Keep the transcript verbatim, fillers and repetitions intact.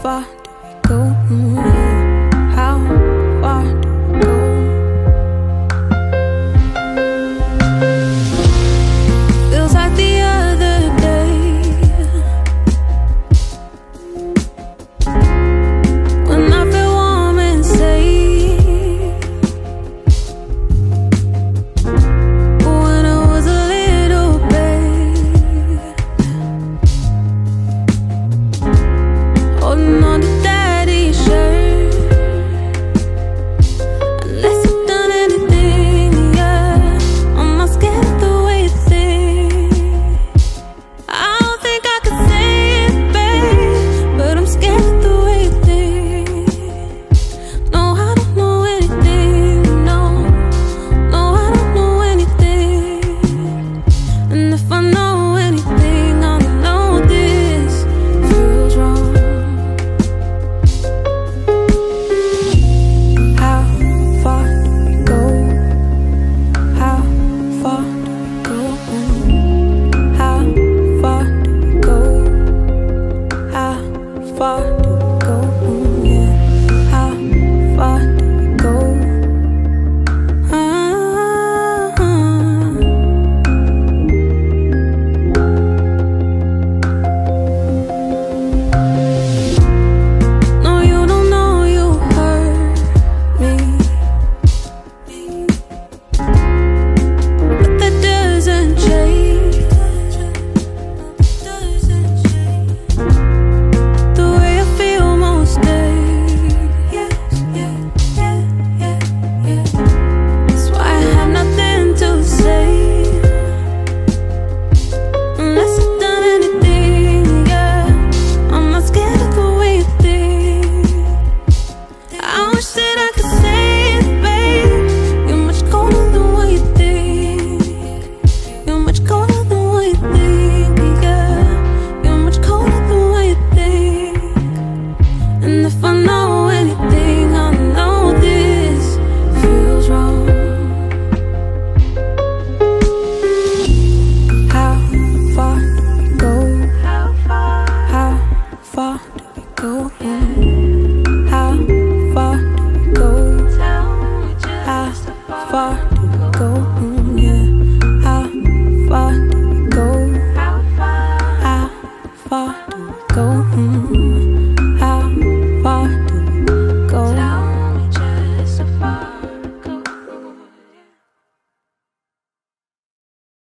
far do we go? Mm, yeah. How far do we go? Feels like the other day when I feel warm and safe, when I was a little babe, holding on to daddy's shirt. Unless I've done anything, yeah, I'm not scared of the way you think. I don't think I could say it, babe, but I'm scared of the way you think. No, I don't know anything, no, no, I don't know anything. And if I know anything, I know this feels wrong. How far do we go? How far do we go? How far do we go? How far do we go? Yeah. How far do we go? Ah. No, you don't know you hurt me, but that doesn't change the way I feel most days. Yes, yeah, yeah, yeah, yeah. That's why I have nothing to say. Unless I've done anything, yeah, I'm not scared of the way you think. I wish that I could say it, babe. You're much colder than what you think. You're much colder than what you think, yeah. You're much colder than what you think. And if I know anything, I know this feels wrong. How far do we go? How far? How far do we go? Mm. How far do we go? How far do we go? Mm, yeah. How far do we go? How far do we go? Mm.